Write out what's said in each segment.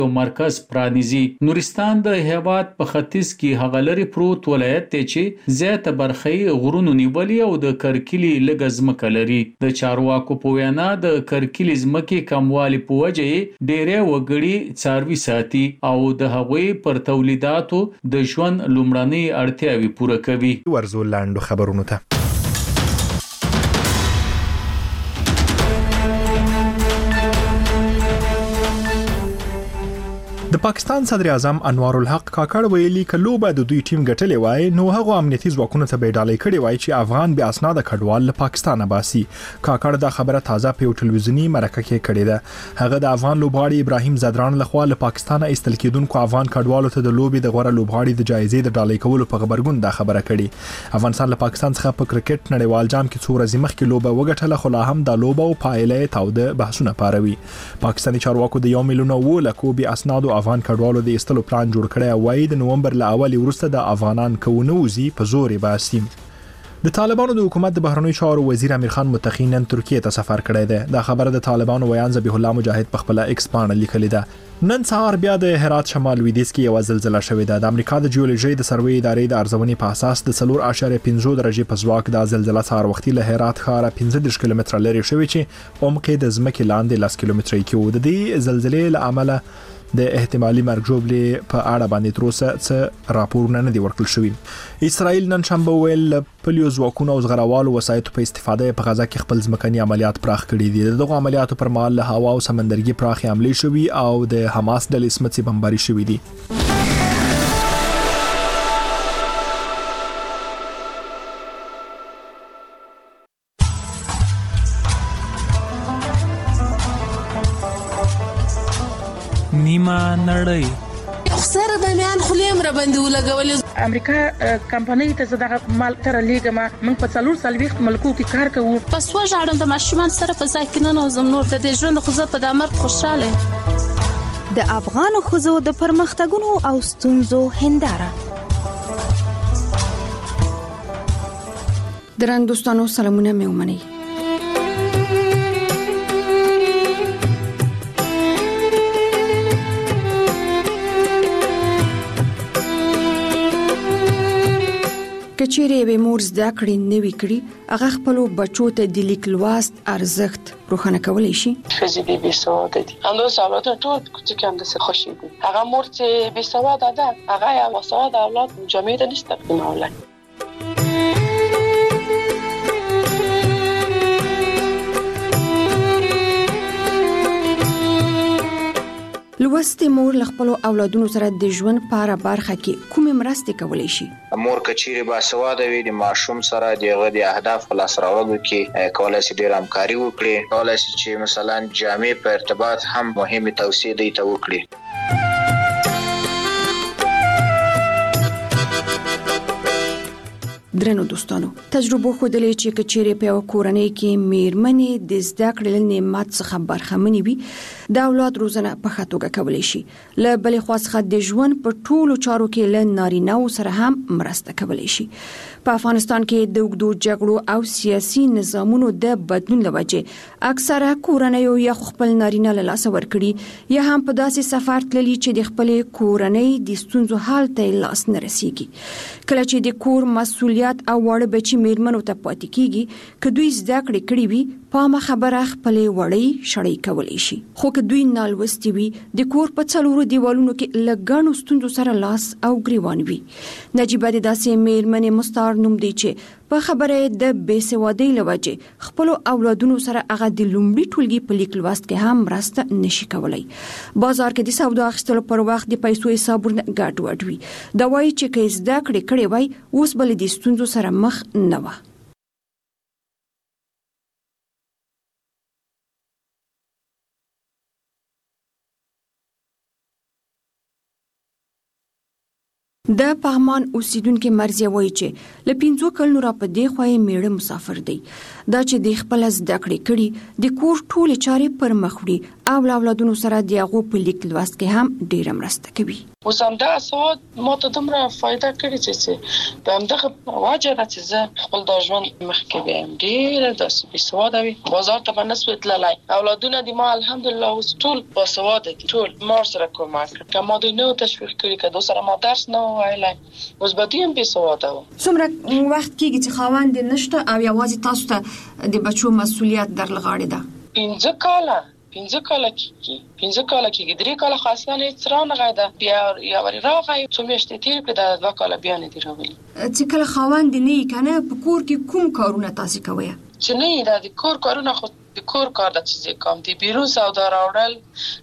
مرکز پرانیزي. نورستان د هیواد په ختیځ کې هغه لري پروت ولایت دی چې زیاته برخه غرونو نیولې او د کرکلي لږ ځمکه لري. د چارواکو په وینا د کرکلي ځمکې کموالي په وجه ډېری وګړي څاروي ساتي او د هغوی پر تولیداتو د ژوند لومړنۍ اړتیاوې پوره کوي. ورزو لاندو خبرونو ته. د پاکستان صدر اعظم انوار الحق کاکړ ویلي ک لوبه د دوی ټیم ګټلې وای نو هغه امنیتي ځواکونو ته به ډالۍ کړي وای چې افغان بیا اسناد کډوال له پاکستان باسي. کاکړ دا خبره تازه په ټلویزیونی مرکه کې کړې ده. هغه د افغان لوبغاړي ابراهیم زدران لخوا له پاکستان ایستل کېدونکو افغان کډوالو ته د لوبې د غوړه لوبغاړي د جایزې د ډالۍ کولو په خبرګون دا خبره کړې. افغانستان له پاکستان څخه په کرکټ نړیوال جام کې څو ورځې مخکې لوبه وګټله خو لا هم دا لوبه او پایله تاوده بحثونه پاروي. پاکستاني چارواکو د 1 میلیون ولکو بیا اسناد افغان کډوالو د استلو پلان جوړ کړی وای د نومبر له اولي وروسته د افغانان کوونوزي په زور باسي. د طالبانو د حکومت د بهرنیو چارو وزیر امیر خان متقی نن ترکیه ته سفر کړی دی. دا خبره د طالبانو ویان ذبیح الله مجاهد په خپل ایکس باندې لیکلې ده. نن سهار بیا د هرات شمال لویدیځ کې یو زلزلہ شوې ده. د امریکا د جیولوژي د سروې ادارې د ارزونې په اساس د 4.5 درجه په ځواک د زلزلہ سهار وختي له هرات ښار 15 کیلومتره لري شوې چې عمق د ځمکې لاندې 10 کیلومتره کې و. د دې زلزلې له امله د احتمالي مرګ ژوبلې په اړه باندې تر اوسه څه راپورونه نه دي ورکړل شوي. اسرائیل نن شنبه ویل پولیو ځواکونو او زغروالو وسایطو په استفاده په غزا کې خپل ځمکني عملیات پراخ کړي دي. دغه عملیاتو پر مهال له هوا او سمندرګي پراخې حملې شوي او د حماس ډلې سمڅې بمباري شوي دي. نیمه نړۍ خسر د میان خلیم را باندې ولګولې. امریکا کمپنۍ ته زداغه مال تر لیګما من په 4 ملکو کې کار کوو. پس وژاړم د ماشومان سره په ځای کې نه نوزم نور د ژوند خو په د مرګ خوشاله. د افغان خزو د پرمختګونو او ستونزو هنداره. درنو دوستانو سلامونه مې ومنئ. کچېرې به مور زده کړې نه وی کړی هغه خپل بچو ته د لیک لوست ارزښت روښانه کولای شي. فزیکی بی سواد دي انداز اولاد ټول کوچیک هم د خوشي دي. هغه مور چې بی سواد ده هغه یا سواد اولاد جامعه ته نشته معلومه. لوستې مور خپل اولادونو سره د ژوند په اړه برخه کې کومې مرستې کولای شي؟ مور کچيري باسواده وي د ماشوم سره دغه د اهداف خلاص راوړلو کې کولای شي ډېر همکاري وکړي. کولای شي چې مثلا جامع په ارتباط هم مهمه توصیه دی ته وکړي. درنو دوستانو تجربه ښودلې چې کچېرې په کورنۍ کې میرمنې د زده کړې نعمت څخه برخمنې وي د اولاد روزنه په ښه توګه کولی شي. له بلې خوا څخه د ژوند په ټولو چارو کې له نارینه‌و سره هم مرسته کولی شي. په افغانستان کې د اوږدو جګړو او سیاسي نظامونو د بدلون لوجې اکثره کورنۍ یا خپل نارینه له لاسه ورکړي یا هم په داسې سفر تللي چې د خپل کورنۍ د ستونزو حل ته لاس نه رسیږي. کله چې د کور مسؤلیت او وړ بچي میرمنو ته پاتې کیږي که دوی زده کړې کړې وي په خبره خپل وړي شړې کولی شي. خو که دوی نالوستي وي د کور په څلورو دیوالونو کې لګڼو ستونزو سره لاس او ګریوان وي. نجیبه د داسې میرمنې مستعار نوم دی چې په خبره د بېسوادۍ لوجې خپل اولادونو سره هغه د لومړي ټولګي په لیک لوست کې هم مرسته نشي کولای. بازار کې د سودا اخیستلو پر وخت د پیسو حسابونه ګډوډ وي. دا وایي چې که زده کړې وای اوس بل د ستونزو سره مخ نه و. د پغمان اوسیدونکو مرزیه وایي چې له 5 کلونو را په دې خوا یې میړه مسافر دی. دا چې د خپل زده کړې کړي د کور ټولې چارې پر مخ وړي او اولادونو سره د هغو په لیک لوست کې هم ډېره مرسته کوي. اوس همدا سواد ما ته دومره فائدہ کړی چې په همدغه واجه ده چې زه خپل د ژوند مخکې بیم ډېر داسې بېسواده وي بازار ته به نه سوې تللی اولادونه دي ما الحمدلله اوس ټول باسواده دي ټول ما ورسره کومک کړ که ما دوی نه و تشویق کړي که دوی سره ما درس نه و ویلی اوس به دوی هم بېسواده وو. څومره وخت کېږي چې خاوند یې نشته او یوازې تاسو ته د بچو مسؤلیت در لغاړې ده؟ 15 کاله کېږي 3 کاله خاصه نه هېڅ رانغی ده بیا یو وارې راغی څو میاشتې تېرې کړې دا 2 کاله بیا نه دي راغلي. چې کله خاوند نه یې که نه په کور کې کوم کارونه تاسې کوئ؟ چې نه یې دا د کور کارونه خو د کور کار ده چې زه کوم د بیرون سودا راوړل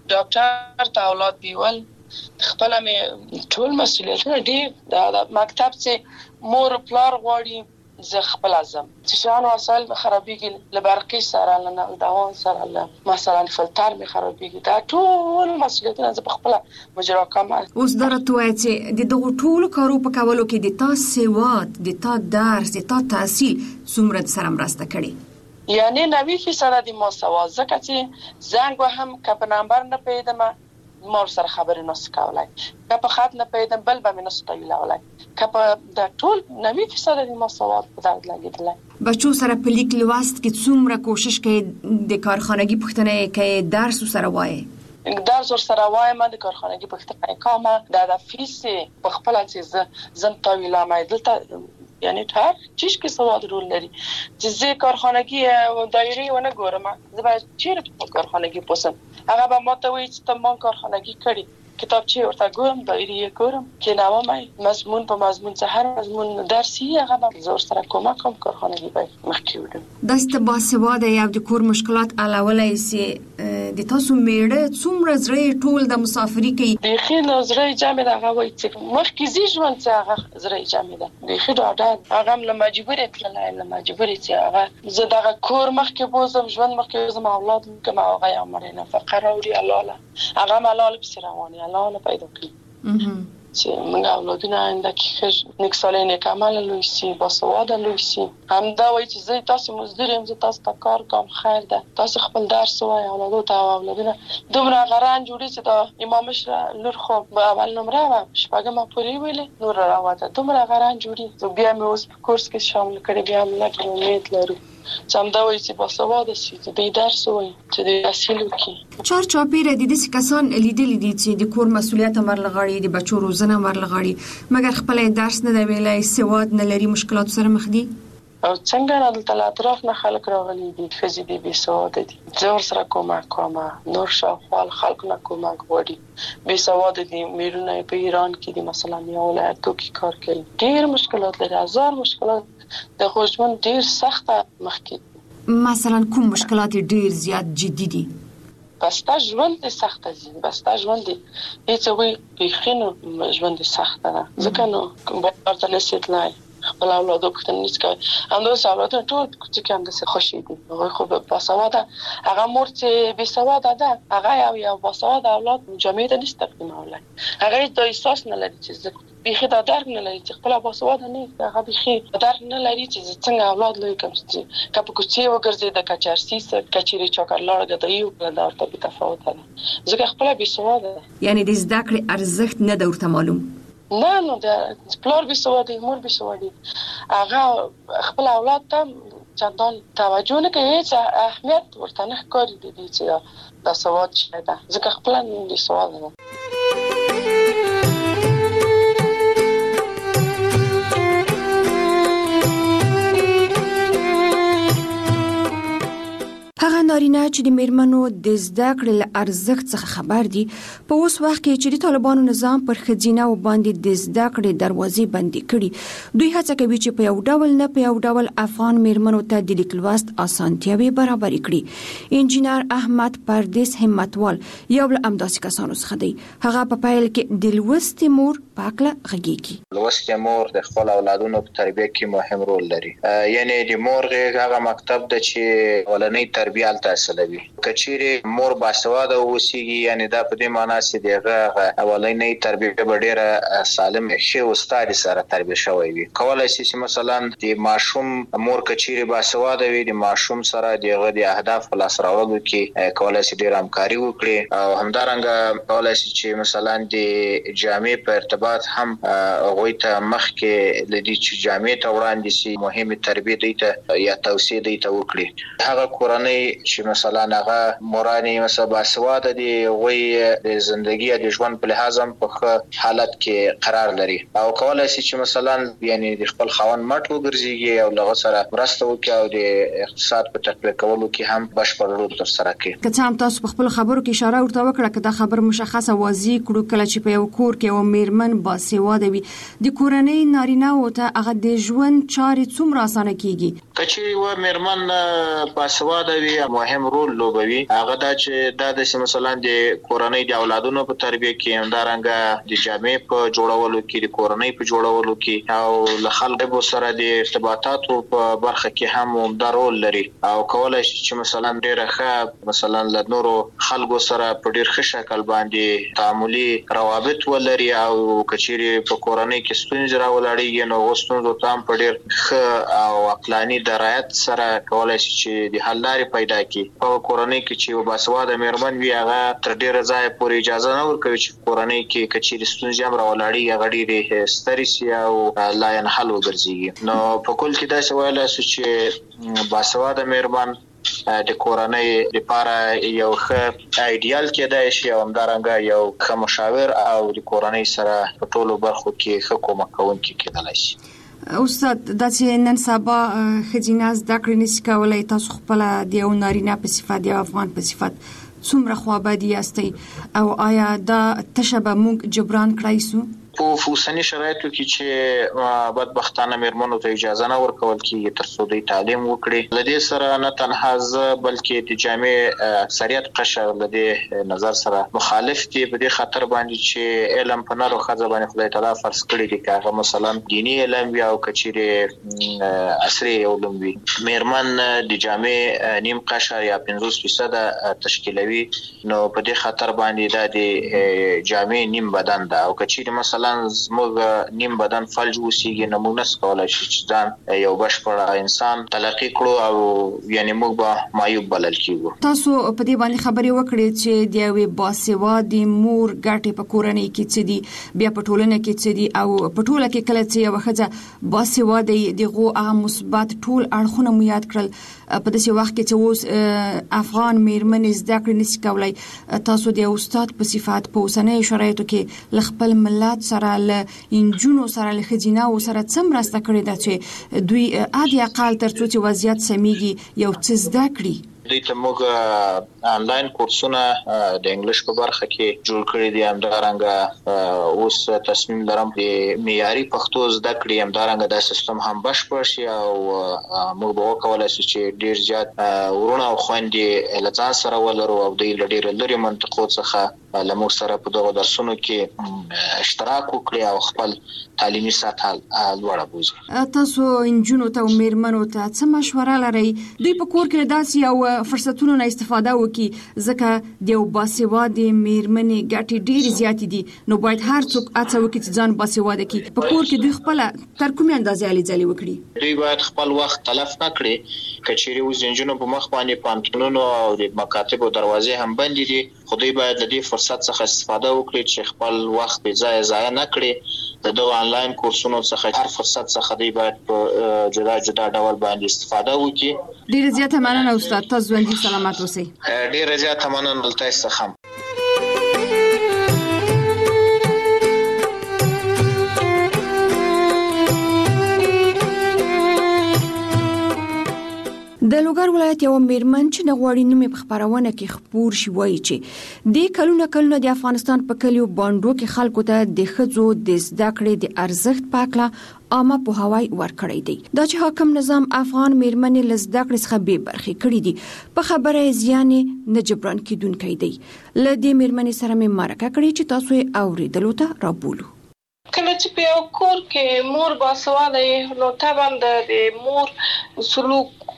ډاکټر ته اولاد بیول خپله مې ټول مسؤلیتونه ډېر د مکتب چې مور پلار غواړي زه خپل ازم چې شان وسایل مې خرابېږي له برقي سره له نل دوان سره له مثلا فلتر مې خرابېږي دا ټول مسؤلیتونه زه په خپله مجرا کوم. اوس دا راته ووایه چې د دغو ټولو کارو په کولو کې د تا سواد د تا درس د تا تحصیل څومره سره مرسته کړې؟ یعنی 90% د ما سواد ځکه چې زنګ وهم که په نمبر نه پوهېدمه ما ورسره خبرې نسو کولی که په خط نه پوهېدم بل به مې نسو تایلولی که په د ټول 90% د ما سواد په درد لګېدلی. بچو سره په لیک لوست کې څومره کوشش کوي د کارخانګي پوښتنه یې کوي درس ورسره وایې؟ درس ورسره وایم د کارخانګي پوښتنه یې کومه د فیس په خپله چې زه تاویلم دلته یعنی هر چیز کې سواد رول لري چې زه کارخانګي دایرې ونه ګورم زه باید چیرې په کارخانګي پوسم هغه به ما ته وایي چې ته ما کارخانګي کړي کتابچې ورته ګورم دایرې یې ګورم کېنوم مضمون په مضمون چې هر مضمون درسي هغه به زه ورسره کومک کوم کارخانګي باید مخکې وړم. داسې ته باسواده یې او د کور مشکلات حلولی سې د تاسو میړه څومره زړه ټول د مسافري کوي؟ بیخي نو زړه جامې ده هغه وایي چې مخکې ځي ژوند چې هغه زړه جامې ده بیخي ډاډه هغه هم له مجبورې تللی له مجبورې چې هغه زه دغه کور مخکې بوزم ژوند مخکې بوزم اولاد کوم هغه یې مړې نفقه راوړي الله له هغه هم الله له پسې روان الله له پیدا کړي چې موږ اولادونه آینده کې ښه نیک صالح نیک عمله لوی شي باسواده لوی شي همدا وایي چې زه تاسو مزدور یم زه تاسو ته کار کوم خیر ده تاسو خپل درس وایئ اولادو ته او اولادونه دومره غران جوړي چې دا امام مشره لور خو به اول نمره وه شپږمه پورې ویلې نور راوته دومره غران جوړي بیا مې اوس په کورس کې شامل کړي بیا هم لږ امید لرو چې همدا وایي چې باسواده شي چې دوی درس وایي چې دوی تحصیل وکړي. چارچاپېره د داسې کسان لیدلي دي چې د کور مسؤلیت هم ورلغاړي د بچو روزنه هم ورلغاړي مګر خپله درس نه دی ویلی سواد نه لري مشکلاتو سره مخ دي او څنګه نه دلته له اطراف نه خلک راغلي دي ښځې دي بېسواده دي زه ورسره کومک کوم نور شاوخوا خلکو نه کومک غواړي بېسواده دي میرونه په ایران کې دي مثلا یا ولایتو کې کار کوي ډېر مشکلات لري هزار مشکلات د خو ژوند ډېر سخته مخکې مثلا کوم مشکلات ډېر زیات جدي دي؟ بسته ژوند سخته دي بسته ژوند هیڅ وی بیخي نو ژوند سخته ده ځکه نو بازار ته نشي تللی خپل اولادو پوښتنه نشي کولی همداسې اولادونه ټول کوچکي همداسې خوشې دي هغوی خو باسواده هغه مور چې بېسواده ده هغه یو باسواده اولاد جامعې ته نشي تقدیمولی هغه هېڅ دا احساس نه لري چې زه بیخي دا درک نه لري چې خپله باسواده نه وي هغه بیخي درک نه لري چې زه څنګه اولاد لوی کړم چې که په کوڅې وګرځېده که چرسي څه که چېرې چاکر لاړه ګدایي وکړه دا ورته بېتفاوته ده ځکه خپله بېسواده ده یعنې د زده کړې ارزښت نه ده ورته معلوم نه نو د پلار بېسوادي مور بېسوادي هغه خپل اولاد ته چندان توجه نه کوي هېڅ اهمیت ورته نه ښکاري د دې چې دا سواد شی ده ځکه خپله بېسواده ده. هغه نارینه چې د میرمنو د زده کړې له ارزښت څخه خبر دي په اوس وخت کې چې د طالبانو نظام پر ښځینه باندې د زده کړې دروازې بندې کړي دوی هڅه کوي چې په یو ډول نه په یو ډول افغان میرمنو ته د لیک لوست اسانتیاوې برابرې کړي. انجینر احمد پردیس همتوال یو له همداسې کسانو څخه دی هغه په پیل کې د لوستې مور په هکله غږېږي. لوستې مور د خپل اولادونو په تربیه کې مهم رول لري یعنې د مور غېږ هغه مکتب ده چې اولنۍ تربیه هلته اصلوي. کچېره مور باسواده اوسېږي یعنی دا په دې معنی چې دغه اولنۍ تربیه به ډېره سالم ښه استاد سره تربیه شوی وي. کولای شي چې مثلا د ماشوم مور کچېره باسواده وي د ماشوم سره دغه د اهداف په لاس راوړلو کې کولای شي ډېر همکاري وکړي او همدارنګه کولای شي چې مثلا د جامع په ارتباط هم غوي ته مخکې لدی چې جامع ته وړاندې شي مهمه تربیه دی ته یا توصیه دی ته وکړي. هغه کورنۍ چې مثلا هغه مورانی مثلا باسواده دی غوي د ژوندۍ د ژوند په لحاظ هم په حالت کې قرار لري او کولای شي چې مثلا یعنی د خپل خاوند مټ وګرځيږي او لغه سره مرسته وکړي او د اقتصاد په تقویه کولو کې هم بشپړ رول تر سره کوي. که څه هم تاسو په خپل خبرو کې اشاره ورته وکړه چې دا خبر مشخصه واضح کړو کله چې په یو کور کې یو میرمن باسواده وي د کورنۍ نارینه او ته هغه د ژوند چارې څومره اسانه کیږي. کچې و میرمن باسواده وي مهم رول لوبوي. هغه دا چې د مثلا د کورنۍ د اولادونو په تربیه کې همدارنګه د جامع په جوړولو کې د کورنۍ په جوړولو کې او له خلکو سره د ارتباطاتو په برخه کې هم عمده رول لري او کولای شي چې مثلا ډېر ښه مثلا له نورو خلکو سره په ډېر ښه شکل باندې تعاملي روابط ولري او کچېری په کورنۍ کې ستونزې راولړيږي نو ستونزو تام په ډېر ښه او عقلاني درایت سره کولای شي چې د حل لارې پیدا کړي. په کورنۍ کې چې باسواده میرمن وي هغه تر ډېر ځای پورې اجازه نه ورکوي چې کورنۍ کې کچېری ستونزې هم راولړيږي هغه ډېرې سترې شي او لا ينحل وګرځي. نو په کل کې دا څه ویل چې باسواده میرمن د کورنۍ لپاره یو ښه ایډیال کېدای شي او همدارنګه یو ښه مشاور او د کورنۍ سره په ټولو برخو کې ښه کومک کوونکی کېدای شي. استاد دا چې نن سبا ښځینه زده کړې نشي کولای تاسو خپل د یو نارینه په صفت یا افغان په صفت څومره خوابدي یاستئ او آیا دا تشبه موږ جبران کړای سو؟ په اوسنی شرایطو کې چې بدبختانه میرمنو ته اجازه نه ورکول کیږي تر څو د تعلیم وکړي. لدې سره نه تنها بلکې د جامع اکثریت قشر لدې نظر سره مخالف دي په دې خاطر باندې چې علم په نارو خزه باندې خدای تعالی فرض کړی دي که مثلا دینی علم یا او کچېره عصري علم وي. میرمن د جامع نیم قشر یا 50% تشکیلوي نو په دې خاطر باندې د جامع نیم بدن ده او کچېره مثلا زموږ نیم بدن فلج وسیږي نو موږ نس کولای شو چې ځان یو بشپړ انسان تلقي کړو او یعنی موږ به معیوب بلل کیږو. تاسو په دې باندې خبرې وکړې چې د یوې باسواده مور ګټې په کورنۍ کې څه دي بیا په ټولنه کې څه دي او په ټوله کې کله چې یو ښځه باسواده دغه هغه مثبت ټول اړخونه مو یاد کړل په داسې وخت کې چې اوس افغان میرمن زده کړې نشي کولای تاسو د استاد په صفات په اوسنۍ شرایطو کې خپل ملت سره له انجونو سره له خزینه سره څومره مرسته کړې ده چې دوی عادي اقل تر څو چې وضعیت سميږي یو څه زده کړي. دوی ته موږ آنلاین کورسونه د انګلیش په برخه کې جوړ کړی دي همدارنګه اوس تصمیم لرم د معیاري پښتو زده کړې همدارنګه د سیستم هم بشپړ شي او موږ به وکولای شو چې ډیر زیات ورونه او خويندې لزان سره ولرو او د ډیر لري منطقو څخه لمو سره په دغه درسونو کې اشتراک وکړي او خپل تعلیمي سطح لوړه بوزي. تاسو انجونو ته او میرمنو ته څه مشوره لرئ دوی په کور کې داسې یو فرصتونو نه استفاده وکړي ځکه د یو باسواده میرمنې ګټې ډېرې زیاتې دي نو باید هر څوک هڅه وکړي چې ځان باسواده کړي په کور کې دوی خپل تر کومې اندازې علي ځلې وکړي. دوی باید خپل وخت تلف نه کړي کچېری اوس انجونو په مخ باندې پانتونونو او د مکاتبو دروازې هم بندې دي خو دوی باید د دې فرصت څخه استفاده وکړي چې خپل وخت به ضایع نه کړي. د آنلاین کورسونو څخه هر فرصت څخه دوی باید په جدا جدا ډول باندې استفاده وکړي. ډېر زیاته مننه استاد تاسو ژوندۍ سلامت اوسئ. ډېر زیاته مننه تاسو څخه. د لوګر ولایت یو میرمن چې نغواړي نومې په خبرونه کې خبور شي وایي چې د کلونه د افغانستان په کلیو باندې کې خلکو ته د خځو د زده کړې د ارزښت پاکله عامه په هواي ورکړی دی. دا چې حاکم نظام افغان میرمنې لزده کړې څخه به برخې کړې دي په خبره زیان نه جبران کیدونکې دی. لدې میرمنې سره مې مرکه کړې چې تاسو یې اوریدلو ته رابولو. کله چې په یو کور کې مور باسواده نو طبعا د مور سلوک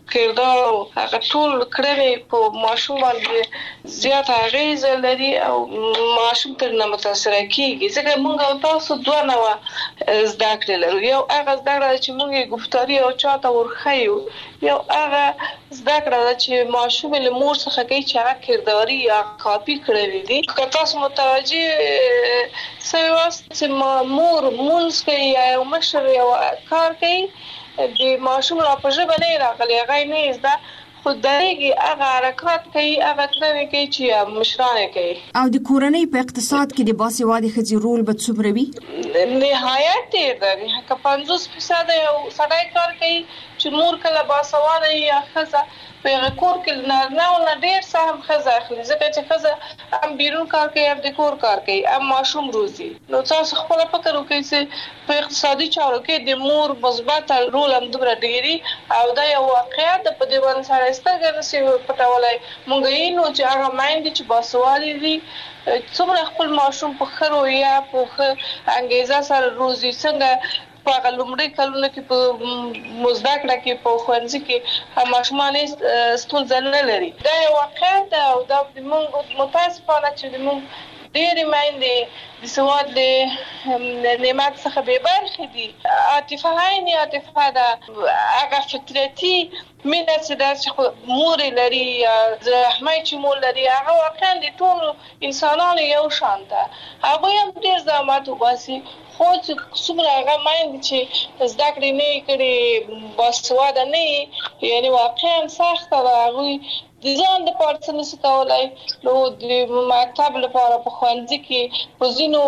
کردار هغه ټول کړنې په ماشوم باندې زیات اغیز لري او ماشوم تر نه متاثر کیږي. ځکه موږ تاسو دوه نوع زده کړې لرو. یو هغه زده کړه چې موږ گفتاري او چاته ورخیو، یو هغه زده کړه چې ماشوم له مور څخه کوي چې هغه کرداري یا کاپی کړی دي. که تاسو متوجه سوي واست چې مور مونږ کوي یا مشر یو کار کوي د ماشوم لا په ژبه نه راغلی، هغه نه زده خو دغه هغه حرکات کوي، هغه کړنې کوي چې مشران کوي. او د کورنۍ په اقتصاد کې د باسوادي ښځې رول به څومره وي؟ نهایت ډېر دی. که 50% یو سړی کار کوي چې مور کله باسواده یا ښځه په هغه کور کې نه ډېر څه هم ښځه اخلي، ځکه چې ښځه هم بیرون کار کوي هم د کور کار کوي هم ماشوم روزي. نو تاسو خپل فکر وکړئ چې په اقتصادي چارو کې د مور مثبت رول هم دومره ډېری او دا یو واقعیت په دې باندې سره سترګې نشي پټولای. موږ یې نو چې هغه مایند چې باسوادي دي څومره خپل ماشوم په خرو یا په انګیزه سره روزي، څنګه په هغه لومړي کلونو کې په مزده کړه کې په ښوونځي کې ماشومان ستونزه نه لري. دا یو واقعیت ده او دا موږ متاسفانه چې موږ ډېرې میندې د سواد له نعمت څخه بې برخې دي. عاطفه عین عاطفه ده، هغه فطرتي مینه چې مور لري یا رحمه چې مور لري هغه واقعا د ټولو انسانانو یو شان ده. هغوی هم ډېر زحمت وباسي خو چې څومره هغه میندې چې زده کړې نه کړي باسواده نه یعنی واقعا سخته ده. هغوی د ځان دپاره څه نشي کولی، نو د مکتب لپاره په ښوونځي کې په ځینو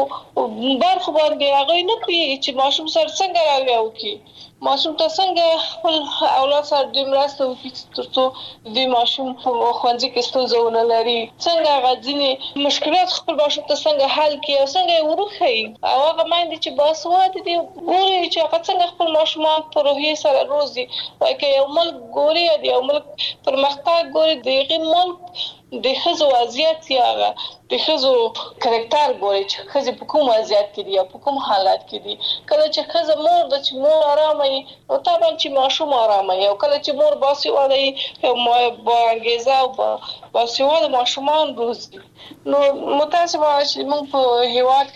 برخو باندې هغوی نه پوهېږي چې ماشوم سره څنګه رویه وکړي، ماشوم ته څنګه خپل اولاد سره دوی مرسته وکړي تر څو دوی ماشوم په ښوونځي کې ستونزه ونه لري، څنګه هغه ځینې مشکلات خپل ماشوم ته څنګه حل کړي او څنګه یې وروښیي. او هغه میندې چې باسواده دي ګوري چې هغه څنګه خپل ماشومان په روحیې سره روزي. وایي که یو ملک ګوري یا د یو ملک پرمختګ ګوري د هغې ملک د ښځو وضعیت یا د ښځو کرکټر ګوري چې ښځې په کوم وضعیت کې دي یا په کوم حالت کې دي. کله چې ښځه مور ده چې مور آرامه وي نو طبعا چې ماشوم آرامه وي، او کله چې مور باسواده وي با انګیزه او باسواده ماشومان روزي. نو متاسفانه چې موږ په هېواد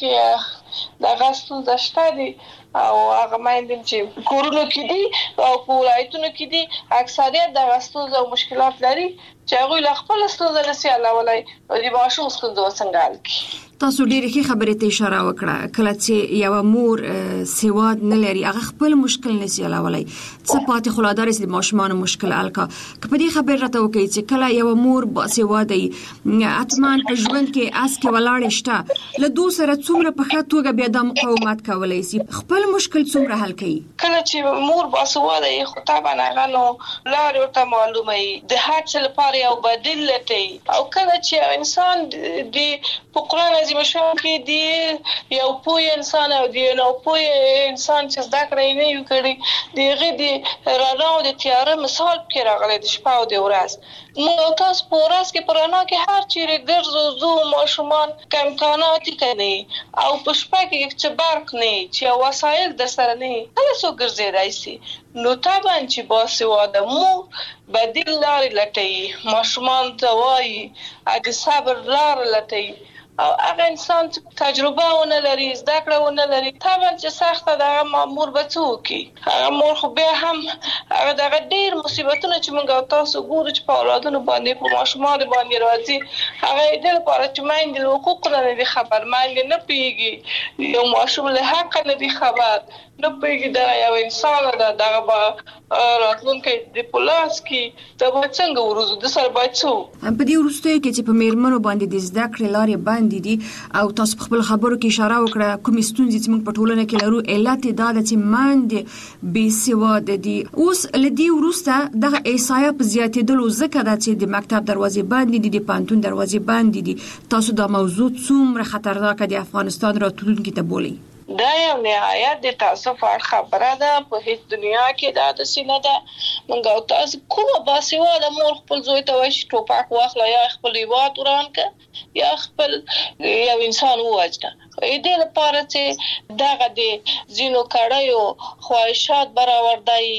کې دغه ستونزه شته دي او هغه میندې چې کورونو کې دي او په ولایتونو کې دي اکثریت دغه ستونزه او مشکلات لري چې هغوی له خپله ستونزه نشي حلولی او د ماشوم ستونزه څنګه حل کړي. تاسو ډېرې ښې خبرې ته اشاره وکړه. کله چې یوه مور سواد نه لري هغه خپل مشکل نشي حلولی، څه پاتې خو لا دا رسي د ماشومانو مشکل حل کا. که په دې خبرې راته وکړئ چې کله یوه مور باسواده وي حتما په ژوند کې اس کې ولاړې شته له دوی سره څومره په ښه توګه بیا دا مقاومت کولی شي، خپل مشکل څومره حل کوي. کله چې مور باسواده وي خو طبعا هغه نو لارې ورته معلومه وي، د هر څه لپاره یو بدیل لټوي. او کله چې انسان د په قرآن عظیم شان کې دی یو پوه انسان او دی نو پوه انسان چې زده کړې نه یو کړي د هغې د رڼا او د تیاره مثال پکې راغلی د شپه او د ورځ. نو تاسو په ورځ کې په رڼا کې هر چیرې ګرځو ځو ماشومان که امکانات یې که نه او په شپه کې چې برق نه چې وسایل در سره نه هله څوک ګرځېدی سي. نو طبعا چې باسواده مور بدیل لارې لټوي، ماشومان ته وایي د صبر لاره لټوي. او هغه انسان تجربه ونه لري زده کړه ونه لري طبعا چې سخته ده هغه مور به څه وکړي. هغه مور خو بیا هم هغه دغه ډېر مصیبتونه چې موږ او تاسو ګورو چې په اولادونو باندې په ماشومانو باندې راځي هغه یې دې لپاره چې میندې له حقوقو نه دي خبر، میندې نه پوهېږي، یو ماشوم له حقه نه دي خبر، نه پوهېږي دغه یو انسان ده دغه به راتلونکی د په لاس کې دا به څنګه وروزو د سره باید څه په دې وروستیو کې چې په میرمنو باندې د زده کړې لارې بندې دي او تاسو په خپل خبرو کې اشاره وکړه کومې ستونزې چې موږ په ټولنه کې لرو علت یې دا ده چې میندې بېسواده دي. اوس له دې وروسته دغه احصایه په زیاتېدلو ځکه ده چې د مکتب دروازې بندې دي، د پوهنتون دروازې بندې دي. تاسو دا موضوع څومره خطرناکه د افغانستان راتلونکي ته بولئ؟ دا یو نهایت د تاسف خبره ده. په هیڅ دنیا کې دا داسې نه ده. موږ او تاسو کومه باسواده مور خپل زوی ته وایي چې ټوپک واخله یا خپل هېواد وران کړه یا خپل یو انسان ووژنه. دې لپاره چې دغه د ځینو کړیو خواهشات برآورده وي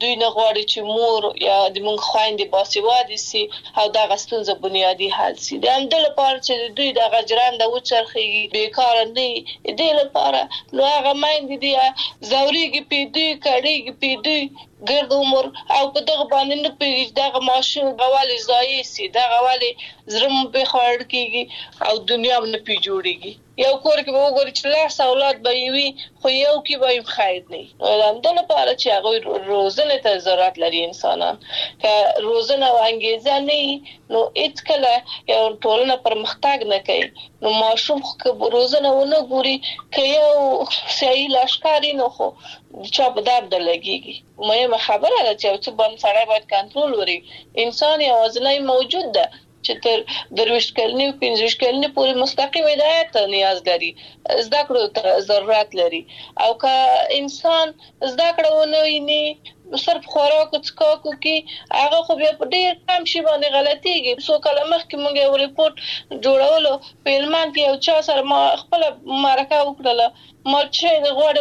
دوی نه غواړي چې مور یا د موږ خويندې باسواده سي او دا غستونزه بنیادی حل سي د همدې لپاره چې دوی د غجران د وچرخي بیکار نه دي لپاره نو هغه مایندې دي زوريږي پیډي کړيږي پیډي ګرد عمر او په دغه باندې نه پیږي دغه ماشوم غوالي ځای سي دغه غوالي زرم به خور کیږي او دنیا نه پی جوړيږي یو کور کې وګورئ چې لاس اولاد به وي خو یو کې به خیر نه ولندن لپاره چې هغه روزنه ته ضرورت لري انسانان که روزنه او انګیزه نه نو هیڅ کله یو ټولنه پرمختګ نه کوي نو ماشوم خو روزنه ونه ګوري که یو صحیح لاشکاري نه خو چا په درد لګيږي مهمه خبره ده چې څه باندې سړی باید کنټرول وري انسان یوازې موجود ده چې تر درويش کلنی او 15 کلنی پورې مستقیم هدایت نیاز لري زده کړو ته ضرورت لري او که انسان زده کړو نه ویني صرف خوراک او څکاکو کې هغه خو بیا په ډیر کم شي باندې غلطيږي سو کله مخکې موږ یو ریپورت جوړولو په علمان کې یو چا سره ما خپل معرکه وکړه ما چې غوړ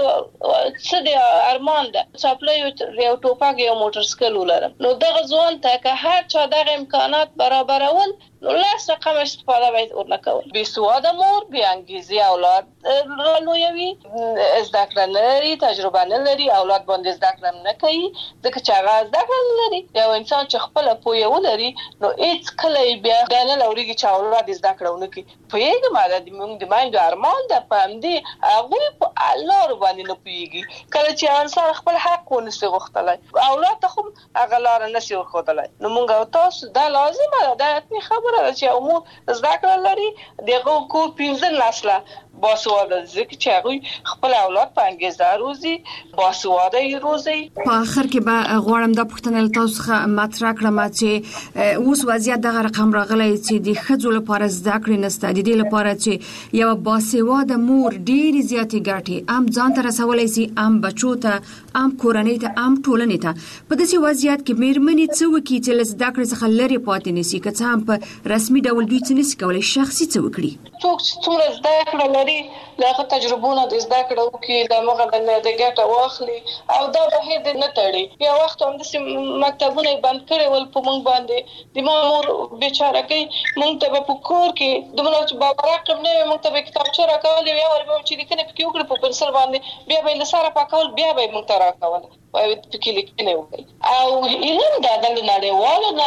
څه د ارمان ده چاپلې یو ټوپک یو موټر سایکل ولرم نو دغه ځوان ته که هر چا دغه امکانات برابرول نو لاس رقم استفاده باید ورنکول بي سواده مور بي انګيزي اولاد رالويوي زده کړه لري تجربه نه لري اولاد باندې زده کړه نه کوي ځکه چې هغه زده کړه لري یو انسان چې خپل پوهه ولري نو هیڅ کله بیا غنه لوريږي چې اولاد زده کړه ونکي پوهیږي ماده د موږ د مایند ارمان د پامدي هغه په الله باندې نه پوهیږي کله چې انسان خپل حق ونسي غوښتلای اولاد ته خو هغه لار نه سي وښودلای نو موږ تاسو دا لازمه ده د خبره چې عمر زده کړه لري دغه کو 15 نسله باسواده ځکه چې هغه خپل اولاد په انګیزه روزي باسواده روزي په اخر کې به غواړم د پښتنل تاسو څخه مطرح کړم چې اوس وضعیت دغه رقم راغلی چې د خځو لپاره زده کړې نشته د دې لپاره چې یو باسواده مور ډېر زیاتې ګټي ام ځان ته رسولای شي ام بچو ته ام کورنۍ ته ام ټولنې ته په داسې وضعیت کې میرمنې څه وکړي چې له زده کړې څخه لري پاتې نشي که څه هم په رسمي ډول دوی څه نشي کولای شخصي څه وکړي څوک څومره زده کړه لري لکه تجربونه د زده کړو کې د مغه د ګټه واخلي او دا به هیڅ نه تړي یا وخت هم د مکتبونه بند کړي ول په مونږ باندې د مامور بیچاره کوي مونږ ته په کور کې دمنه چې بابا رقم نه مونږ ته کتابچه راکول یا ورته چې لیکنه پکې وکړي په پنسل باندې بیا به له سره پاکول بیا به مونږ ته راکول او پکې لیکنه وکړي او علم د نړیوالو نه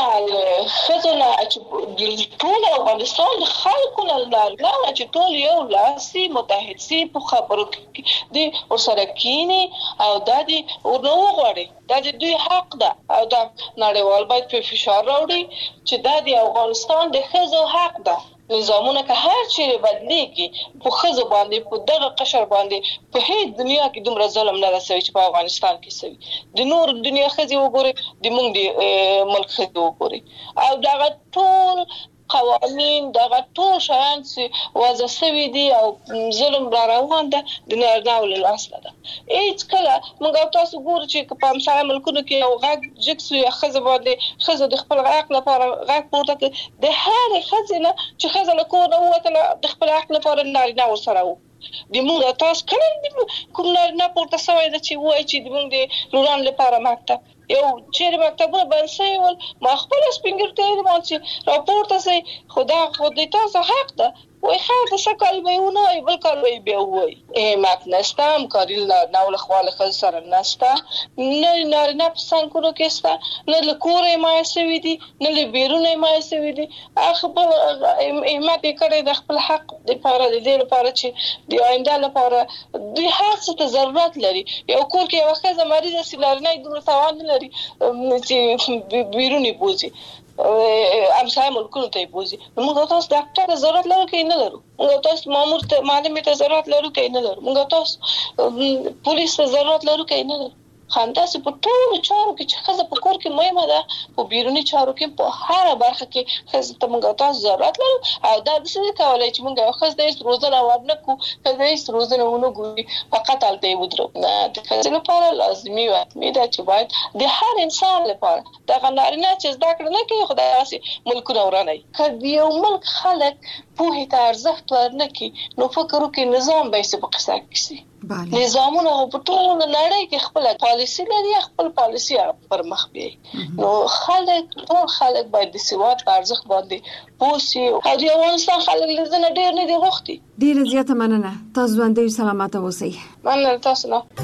خزونه چې ټول افغانستان خلکو نه چې ټول یو لاسي متحد سي په خبرو کې دي او سره کینی او د دې ورنو غواړي دا د دوی حق ده او دا نړیوال باید په فشار راوړي چې دا د افغانستان د خزو حق ده نظامونه که هر چی بدلیږي په خزو باندې په دغه قشر باندې په هیڅ دنیا کې دومره ظلم نه رسوي چې په افغانستان کې سوي د نور دنیا خزي وګوري د موږ د ملک خزي وګوري او دغه ټول قوانين دغه ټول شیان چې وضع شوي دي او ظلم را روان ده د نړیوال لاسته ده هیڅ کله موږ تاسو ګورو چې په امثال ملکونو کې یو غږ جکسو یا خزه باندې خزه د خپل حق لپاره غږ پورته د هر خزنه چې خزه له کور نه وته د خپل حق لپاره نارینه ورسره وو د موږ تاسو کله کوم نه پورته سوی ده چې وایي چې د موږ د لوران لپاره مکتب یو چیرې مکتبونه بند شوي ول ما خپل سپینګر ته چې راپورته شي خدا خودی تاسو حق ده وای خیر د سکل به ونه بل کار وي به وای مات نستم کارل نه ول خواله خل سره نستا نه نه پسنګورو کېستا نه له کورې ما سوي دي نه له بیرونه ما سوي دي خپل احمد کړي د خپل حق د لپاره د دې لپاره چې د آینده لپاره د هر څه ته ضرورت لري یو کور کې یو ښځه مریضه سیلارنه دومره توان لري چې بیرونی بوزي امثال ملکونو ته بوزي موږ تاسو ډاکټر ضرورت لرو کې نه لرو موږ تاسو مامور ته معلم ته ضرورت لرو کې نه لرو موږ تاسو پولیس ته ضرورت لرو کې نه لرو خانداسې په ټولو چارو کې چې ښځه په کور کې مهمه ده په بیرونی چارو کې په هر برخه کې ښځه ته موږ تاسو ضرورت لرو او دا د څه کولای چې موږ ښځه د روزنه ورنه کو ښځه د روزنه ونه ګوري فقط الته ودرو نه د ښځې لپاره لازمي و دا چې باید د هر انسان لپاره د غنارینه چې زده کړه نه کوي خدای واسي ملکونه ورانه کړي یو ملک خلک په هیڅ ارزښت ورنه کوي نو فکر وکړي نظام به څه په قصه کې نظامونه په ټول نړۍ کې خپل پالیسي لري، خپل پالیسي پر مخ بیاي. نو ټول خلک باید د سواد په ارزښت باندې پوسي او د افغانستان خلک لزنه ډیر نه دي غوښتي. ډیره زیاته مننه. تاسو باندې سلامات اوسئ. مننه تاسو نه.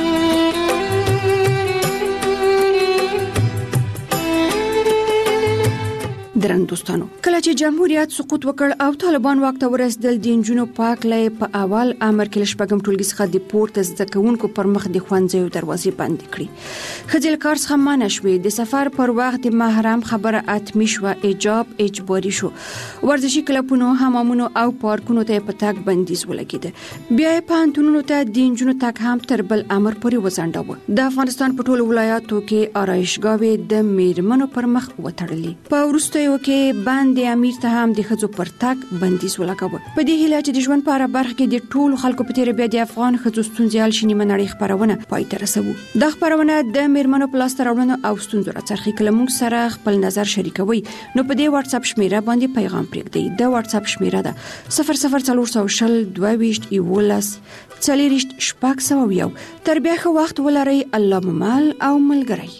درن دوستانو، کله چې جمهوریت سقوط وکړ او طالبان واک ته ورسېدل، د نجونو پاک لې په اول امر کې لشپږم ټولګي څخه د پورته زده کوونکو پر مخ د ښوونځیو دروازې بند کړې. ښځې له کار څخه منع شوې. د سفر پر وخت د محرم خبره اتمی شوه. حجاب اجباري شو. ورزشي کلبونو، حمامونو او پارکونو ته په تګ بندیز ولګېد. بیا یې پوهنتونونو ته د نجونو تګ هم تر بل امر پورې وځنډاوه. د افغانستان په ټولو ولایاتو کې آرایشګاوې د میرمنو پر مخ وتړلې. په وروستیو کې باندې امیر ته هم د ښځو پر تګ بندیز ولګاوه. په دې هیله چې د ژوند په اړه برخه کې د ټولو خلکو په تیر بیا د افغان ښځو ستونزې حل شي، نیمه نړۍ خبرونه پای ته رسوو. دا خبرونه د میرمنو په لاسته راوړنو او ستونزو راڅرخي. کله موږ سره خپل نظر شریکوي نو په دې واتس اپ شمیره باندې پیغام پرېږدئ. د واتس اپ شمیره ده 00420 22 11 40 601. تر بیا ښه وخت ولرئ. الله ممال او ملګری.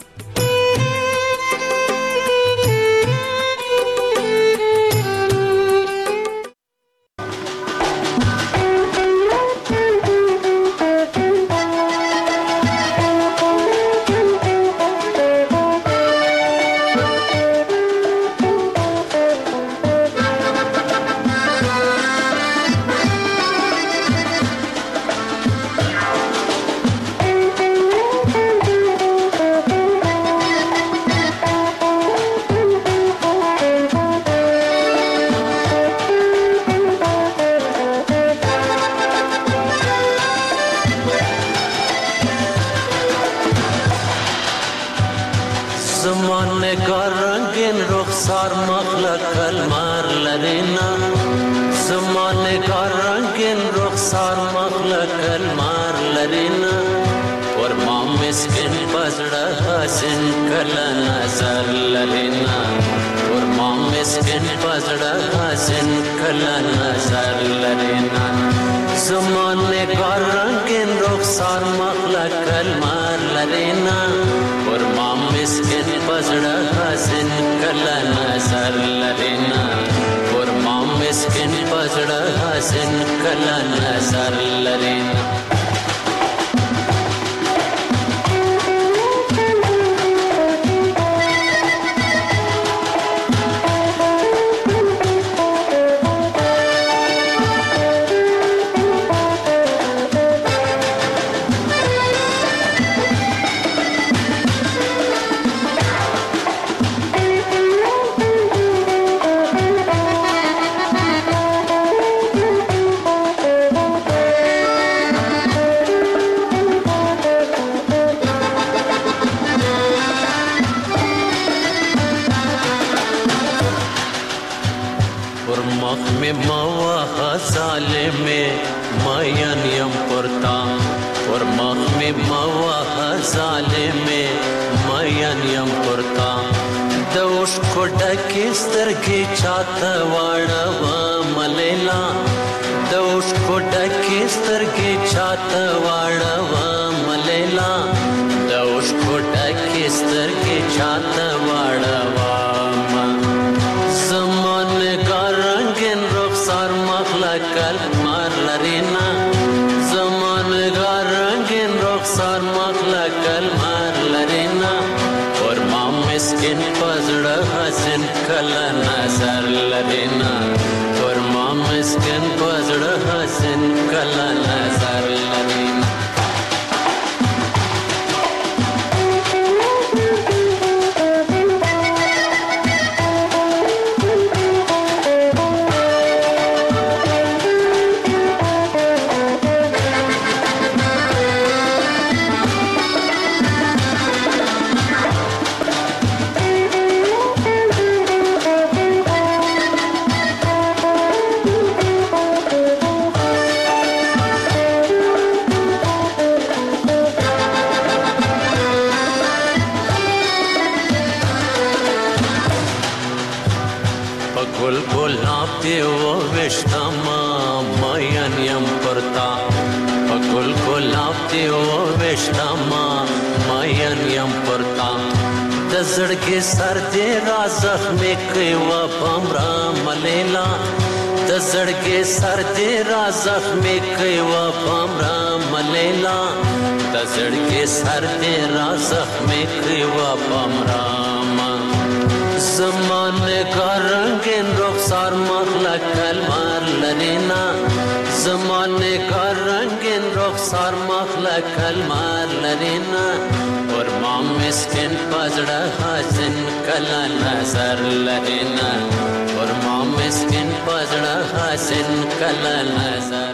زمانه کا رنگین رخسار مخلق المار لرینا، زمانه کا رنگین رخسار مخلق المار لرینا، اور ما مسکن پزڑا حسن کلا نظر لرینا، اور ما مسکن پزڑا حسن کلا نظر لرینا، زمانه کا رنگین رخسار مخلق المار لرینا، اور ما مسکن پزڑا حسن کلا نظر لرینا، اور ما مسکن پزڑا حسن کلا نظر لرینا. دی وشتما ماین یم پرتا د زړګي سر دې را زخمي کوي و پمرا ملیلا د زړګي سر دې را زخمي کوي و پمرا ملیلا د زړګي سر دې را زخمي کوي و پمرا زمانه کا رنگین رخسار مخلا کلمار لرینا زمانه کا رنگین رخسار مخلا کلمار لرینا اور ما مسکن پزړه حسن کلا نظر لرینا اور ما مسکن پزړه حسن کلا نظر